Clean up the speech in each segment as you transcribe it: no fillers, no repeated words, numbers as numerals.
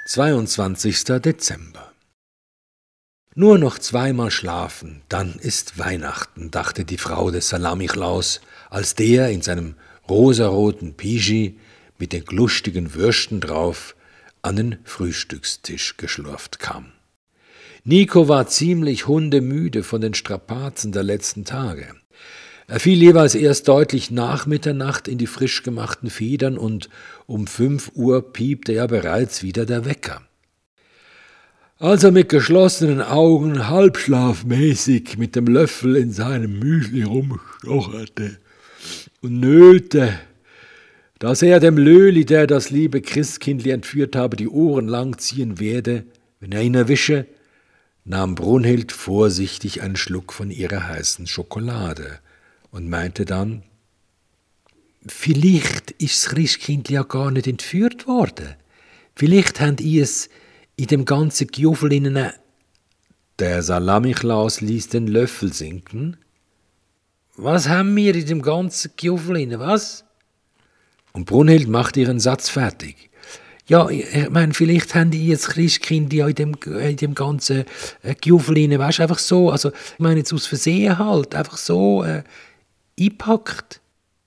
22. Dezember. Nur noch zweimal schlafen, dann ist Weihnachten, dachte die Frau des Salamiklaus, als der in seinem rosaroten Pischi mit den glustigen Würsten drauf an den Frühstückstisch geschlurft kam. Niko war ziemlich hundemüde von den Strapazen der letzten Tage. Er fiel jeweils erst deutlich nach Mitternacht in die frisch gemachten Federn und um 5 Uhr piepte ja bereits wieder der Wecker. Als er mit geschlossenen Augen halbschlafmäßig mit dem Löffel in seinem Müsli rumstocherte und nölte, dass er dem Löli, der das liebe Christkindli entführt habe, die Ohren lang ziehen werde, wenn er ihn erwische, nahm Brunhild vorsichtig einen Schluck von ihrer heißen Schokolade und meinte dann, vielleicht ist das Christkindli ja gar nicht entführt worden. Vielleicht habt ihr es in dem ganzen Gjufel innen. Der Salamiklaus ließ den Löffel sinken. Was haben wir in dem ganzen Gjufel innen, was? Und Brunhild machte ihren Satz fertig. Ja, ich meine, vielleicht haben die jetzt Christkind ja in dem ganzen Gjufel rein, weißt du, einfach so, also ich meine jetzt aus Versehen halt, einfach so eingepackt.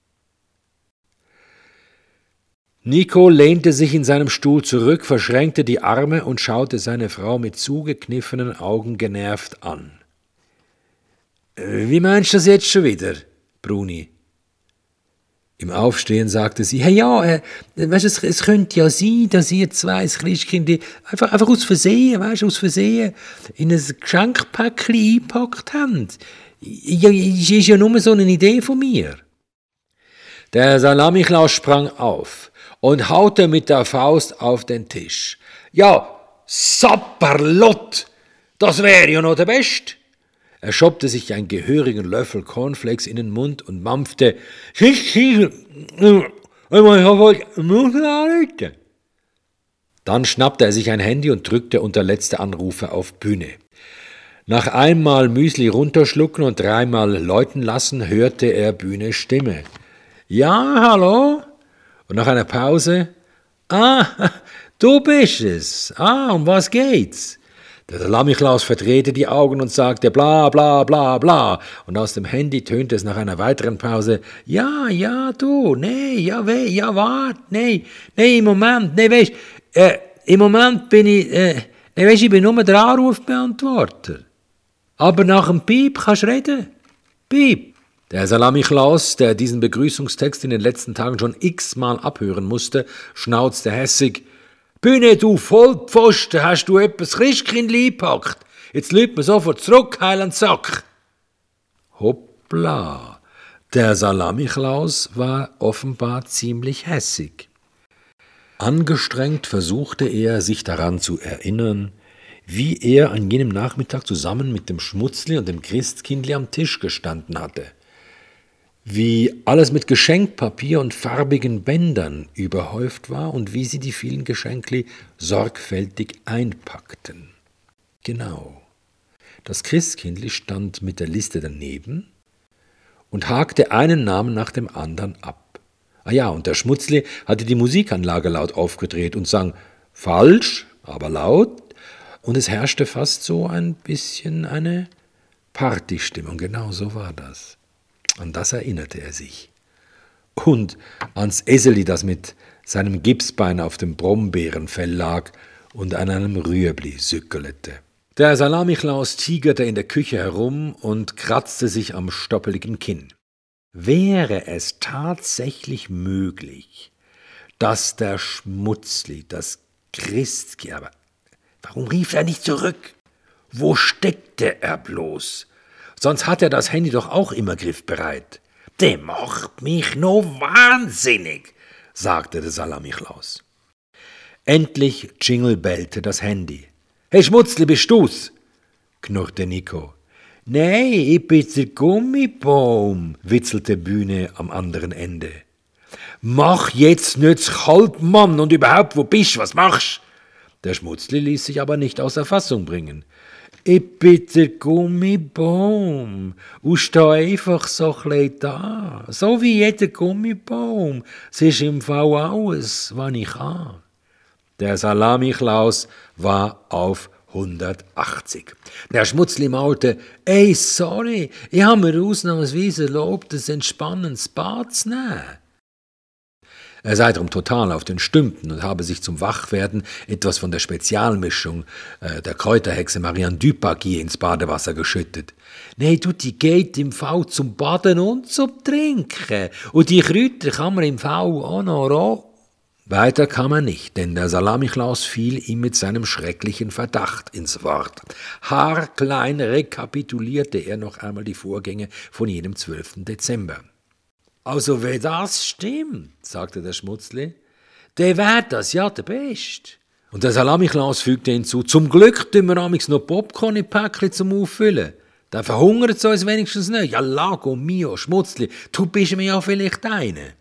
Niko lehnte sich in seinem Stuhl zurück, verschränkte die Arme und schaute seine Frau mit zugekniffenen Augen genervt an. Wie meinst du das jetzt schon wieder, Bruni? Im Aufstehen sagte sie, hey ja, weißt du, es könnte ja sein, dass ihr zwei das Christkind einfach aus Versehen, weißt du, aus Versehen in ein Geschenkpäckchen eingepackt habt. Ja, ist ja nur so eine Idee von mir. Der Salamiklaus sprang auf und haute mit der Faust auf den Tisch. Ja, Sapperlot, das wäre ja noch der Beste. Er schobte sich einen gehörigen Löffel Cornflakes in den Mund und mampfte, dann schnappte er sich ein Handy und drückte unter letzte Anrufe auf Bühne. Nach einmal Müsli runterschlucken und 3-mal läuten lassen, hörte er Bühnes Stimme. Ja, hallo? Und nach einer Pause, du bist es. Um was geht's? Der Salamiklaus verdrehte die Augen und sagte bla bla bla bla. Und aus dem Handy tönte es nach einer weiteren Pause, ja, du, wart, im Moment, weisst, im Moment bin ich bin nur der Anrufbeantworter. Aber nach dem Piep kannst du reden. Piep. Der Salamiklaus, der diesen Begrüßungstext in den letzten Tagen schon x-mal abhören musste, schnauzte hässig, Bühne, du Vollpfosten, hast du etwas Christkindli eingepackt? Jetzt lügt mir sofort zurück, Heiland Sack. Hoppla, der Salamiklaus war offenbar ziemlich hässig. Angestrengt versuchte er, sich daran zu erinnern, wie er an jenem Nachmittag zusammen mit dem Schmutzli und dem Christkindli am Tisch gestanden hatte. Wie alles mit Geschenkpapier und farbigen Bändern überhäuft war und wie sie die vielen Geschenkli sorgfältig einpackten. Genau. Das Christkindli stand mit der Liste daneben und hakte einen Namen nach dem anderen ab. Und der Schmutzli hatte die Musikanlage laut aufgedreht und sang falsch, aber laut, und es herrschte fast so ein bisschen eine Partystimmung. Genau so war das. An das erinnerte er sich. Und ans Eseli, das mit seinem Gipsbein auf dem Brombeerenfell lag und an einem Rüebli sückelete. Der Salamiklaus tigerte in der Küche herum und kratzte sich am stoppeligen Kinn. Wäre es tatsächlich möglich, dass der Schmutzli, das Christkind, aber warum rief er nicht zurück? Wo steckte er bloß? Sonst hat er das Handy doch auch immer griffbereit. Der macht mich noch wahnsinnig, sagte der Salamiklaus. Endlich jinglebellte das Handy. Hey Schmutzli, bist du's? Knurrte Niko. Nee, ich bin der Gummibaum, witzelte Bühne am anderen Ende. Mach jetzt nicht kalt, Mann, und überhaupt, wo bist du, was machst? Der Schmutzli ließ sich aber nicht außer Fassung bringen. Ich bin der Gummibaum und stehe einfach so ein bisschen da. So wie jeder Gummibaum. Es ist im Fall alles, was ich kann. Der Salami-Klaus war auf 180. Der Schmutzli maulte: »Ey, sorry, ich habe mir ausnahmsweise erlaubt, ein entspannendes Bad zu nehmen.« Er sei darum total auf den Stümpen und habe sich zum Wachwerden etwas von der Spezialmischung der Kräuterhexe Marianne Dupagy ins Badewasser geschüttet. »Nein, du, die geht im Fall zum Baden und zum Trinken. Und die Kräuter kann man im Fall auch noch roh.« Weiter kam er nicht, denn der Salamiklaus fiel ihm mit seinem schrecklichen Verdacht ins Wort. Haarklein rekapitulierte er noch einmal die Vorgänge von jenem 12. Dezember. »Also, wenn das stimmt«, sagte der Schmutzli, »dann wär das ja der Beste.« Und der Salamiklaus fügte hinzu: »Zum Glück tun wir amigs noch Popcorn in Päckchen zum Auffüllen. Dann verhungert es uns wenigstens nicht. Ja, Lago mio, Schmutzli, du bist mir ja vielleicht eine.«